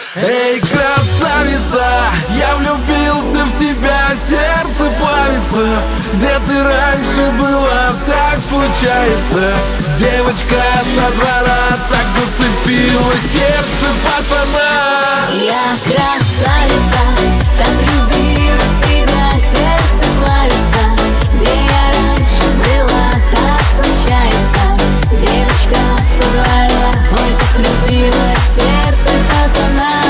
Эй, красавица, я влюбился в тебя, сердце плавится. Где ты раньше была, так случается. Девочка со двора так зацепила сердце пацана. Я красавица, так влюбилась в тебя, сердце плавится. Где я раньше была, так случается. Девочка со двора, ой, так любила сердце пацана.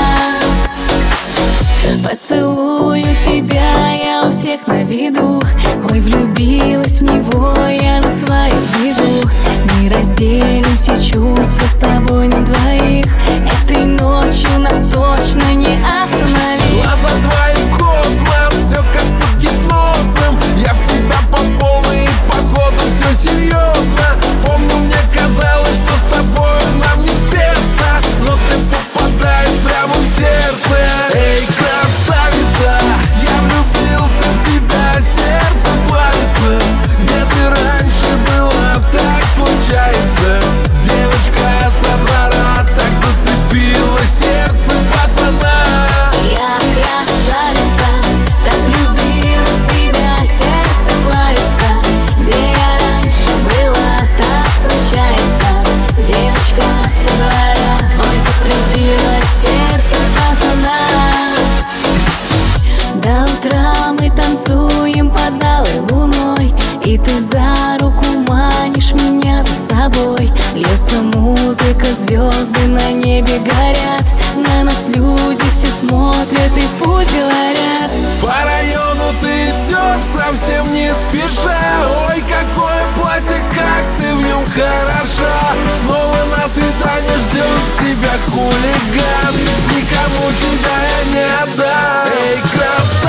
Поцелую тебя, я у всех на виду. Ой, влюбилась в него я на свою беду. Мы разделим все чувства с тобой на двоих. Этой ночью нас точно не остановить. Глаза твои космос, все как под гипнозом. Я в тебя по полной, походу все серьезно. Помню, мне казалось, что с тобой нам не спеться, но ты попадаешь прямо в сердце. Эй, красавица, я влюбился в тебя, сердце плавится. Где ты раньше была, так случается. Девочка со двора так зацепила сердце пацана. Я красавица, так любила тебя, сердце плавится. Где я раньше была, так случается. Девочка со двора, ой, так любила сердце пацана. До утра мы танцуем под алой луной, и ты за руку манишь меня за собой. Льется музыка, звезды на небе горят. На нас люди все смотрят и пусть говорят. По району ты идешь совсем не спеша. Ой, какое платье, как ты в нем хороша. Снова на свидание ждет тебя хулиган. Никому тебя я не отдам. Эй, красавица,